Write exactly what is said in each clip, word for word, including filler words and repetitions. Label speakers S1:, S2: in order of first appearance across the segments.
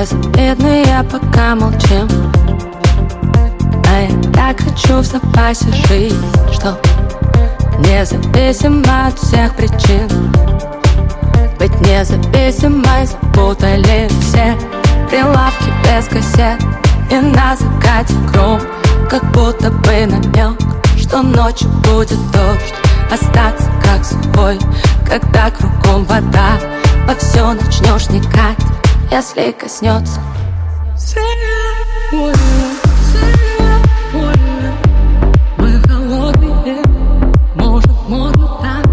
S1: Безобидные пока молчим, а я так хочу в запасе жизнь, что независимо от всех причин быть независимой. Запутали все прилавки без кассет, и на закате гром, как будто бы намек, что ночью будет дождь. Остаться как сухой, когда кругом вода, во все начнешь вникать, если коснется. Мы холодные, может, можно так.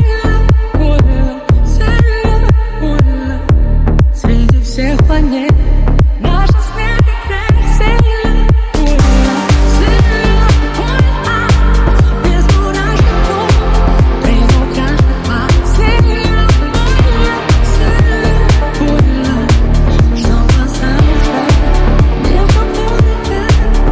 S1: Среди всех планет наша смерть край. Без мурашек приукрашен пар. Что посадишь, не попутать.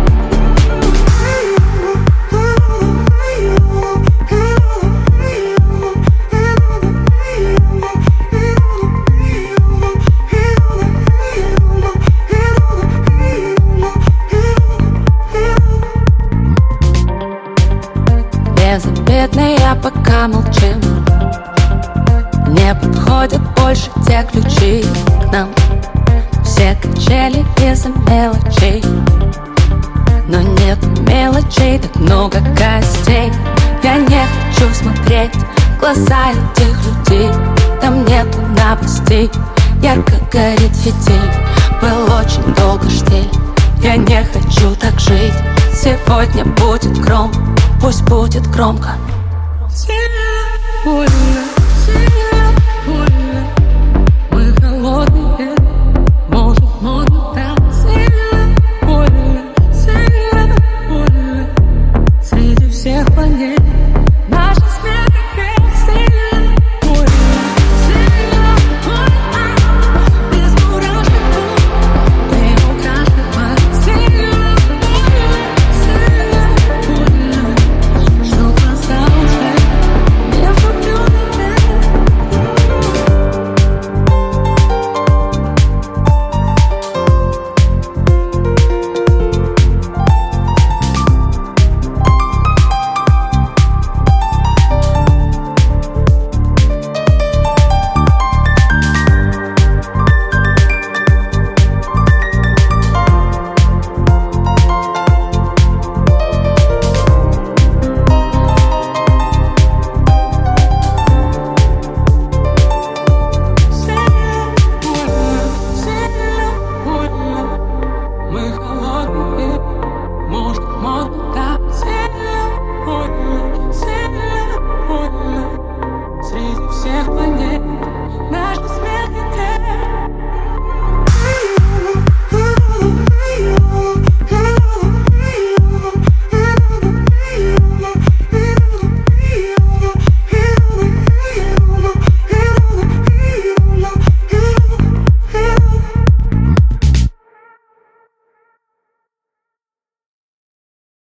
S1: Безобидные пока молчим, не подходят больше те ключи к нам. Все качели из-за мелочей, но нет мелочей, так много костей. Я не хочу смотреть в глаза этих людей, там нету новостей. Ярко горит фитиль, был очень долго штиль. Я не хочу так жить, сегодня будет гром, пусть будет громко. Сегодня, сегодня.